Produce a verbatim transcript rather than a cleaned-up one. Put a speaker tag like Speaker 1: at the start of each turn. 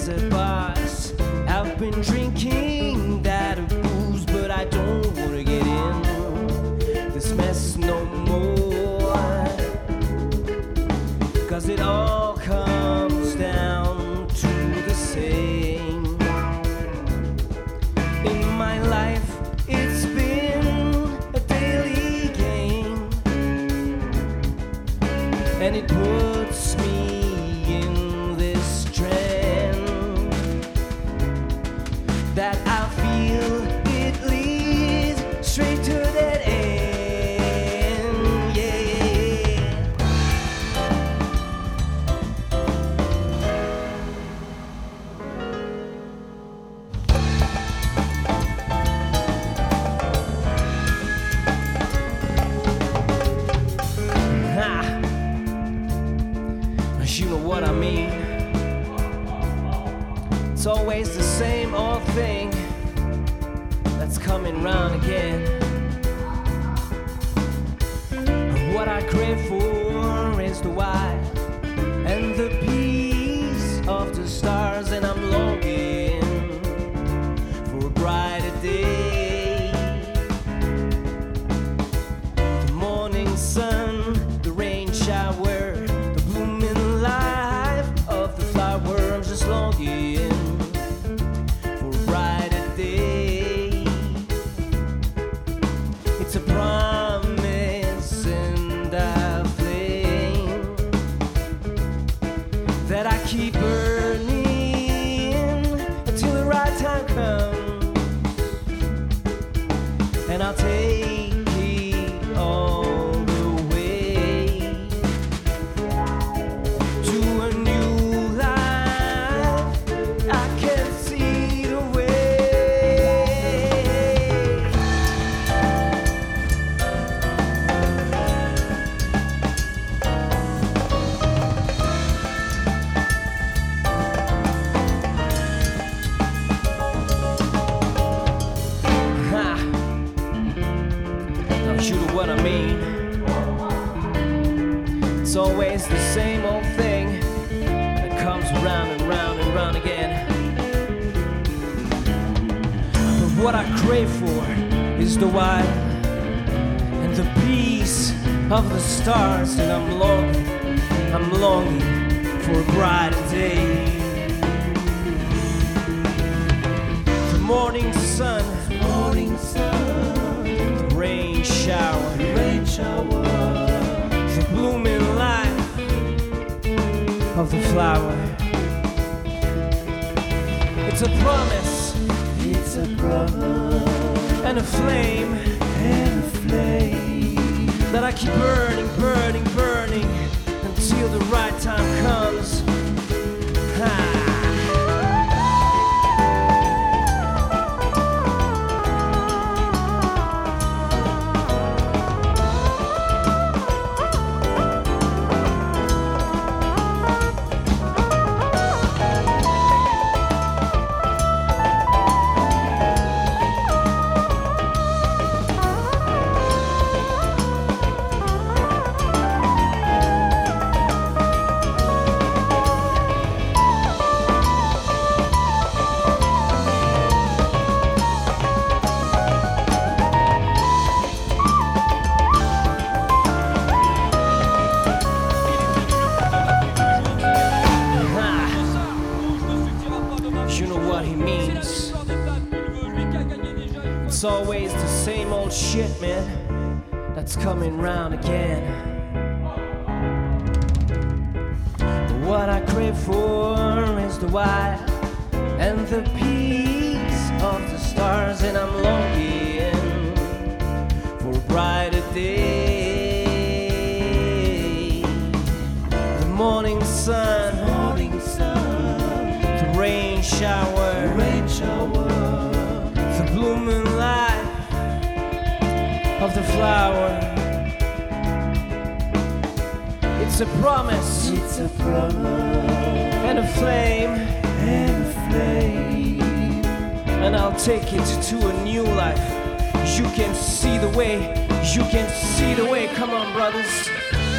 Speaker 1: desert bars. I've been drinking that booze, but I don't wanna get in this mess no more. Cause it all comes down to the same. In my life, it's been a daily game, and it puts me in this trend that I feel it leads straight to that end. Yeah. Ha. You know what I mean? It's always the same old thing that's coming round again. What I crave for is the why and the peace of the stars, and I'm longing for a brighter day. The morning sun, the rain shower, the blooming life of the flower. I'm just longing for a brighter day. It's a promise and a flame that I keep burning until the right time comes, and I'll take it all the way to a new life. I can see the way. Ha. Now you know what I mean? It's always the same old thing that comes round and round and round again. But what I crave for is the why and the peace of the stars, and I'm longing, I'm longing for a brighter day. The morning sun, morning sun, the rain shower, rain shower, the blooming life of the flower. It's a promise, it's a promise, and a flame, and a flame that I keep burning, burning, burning until the right time comes. Ha. You know what he means. It's always the same old shit, man, that's coming round again. But what I crave for is the why and the peace of the stars, and I'm longing for a brighter day. The morning sun, morning sun, the rain shower, rain shower, the blooming life of the flower. It's a promise, it's a promise, and a flame, and a flame, and I'll take it to a new life. You can see the way, you can see the way. Come on, brothers.